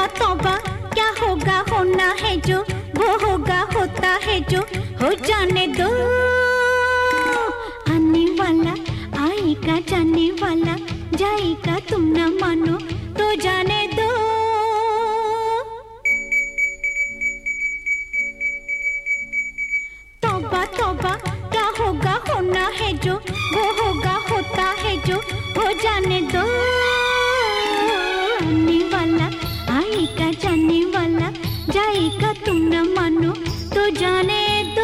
तौबा क्या होगा होना है जो, वो होगा होता है जो, हो जाने दो। आने वाला आएगा, जाने वाला जाएगा, तुम न मानो तो जाने दो। तौबा तौबा क्या होगा होना है जो, वो होगा होता है जो, हो जाने दो। आने वाला आएगा, जाने वाला जाएगा, तुम न मानो तो जाने दो।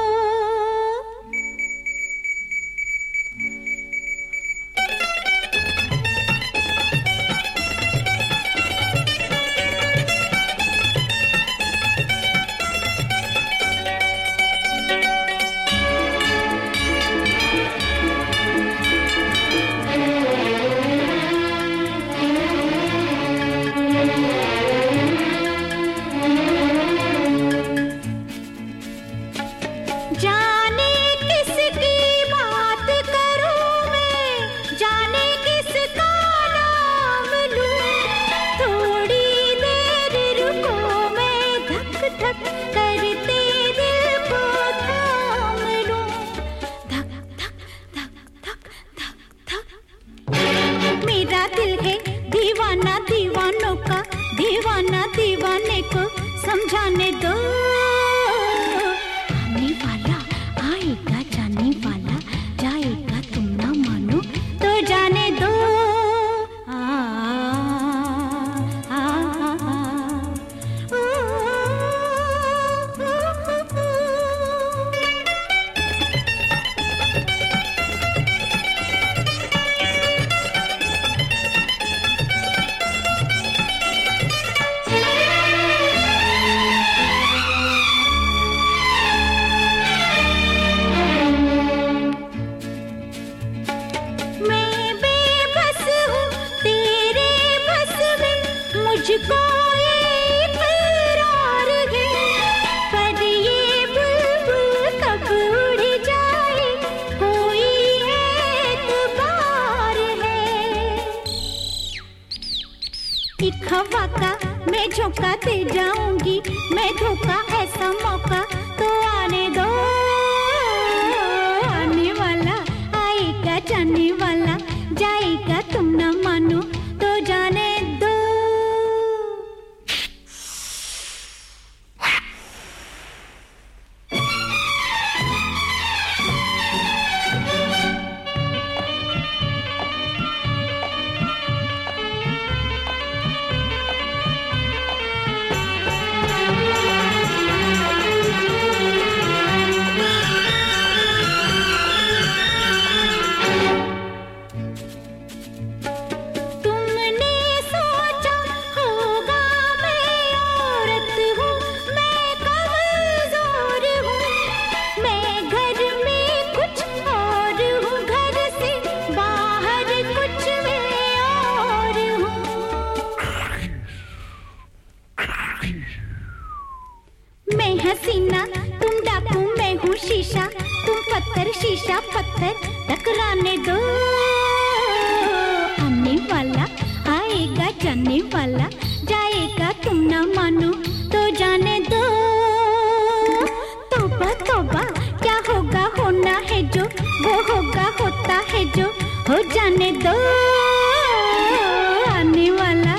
जाने किसकी बात करूं मैं, जाने किसका नाम लूं, थोड़ी देर रुको मैं धक धक करते दिल को थाम लूं। धक धक धक धक धक धक। मेरा दिल है दीवाना दीवानों का, दीवाना दीवाने को समझाने दो। आएगा, जाने वाला जाएगा, तुम ना मानो तो जाने दो। आ, आ, आ, आ, मुझको इकरार है, पर ये बुलबुल कब उड़ जाए, कोई एतबार है। एक हवा का मैं झोंका दे जाऊंगी, मैं धोखा ऐसा मौका तो आने दो। आने वाला आएगा, जाने वाला जाएगा, तुम न मानो तो जाने दो। मैं हसीना तुम डाकू, मैं हूँ शीशा, तुम पत्थर शीशा पत्थर, टकराने दो। आने वाला आएगा, जाने वाला जाएगा, तुम न मानो तो जाने दो। तौबा तौबा क्या होगा होना है जो, वो होगा होता है जो, हो जाने दो। आने वाला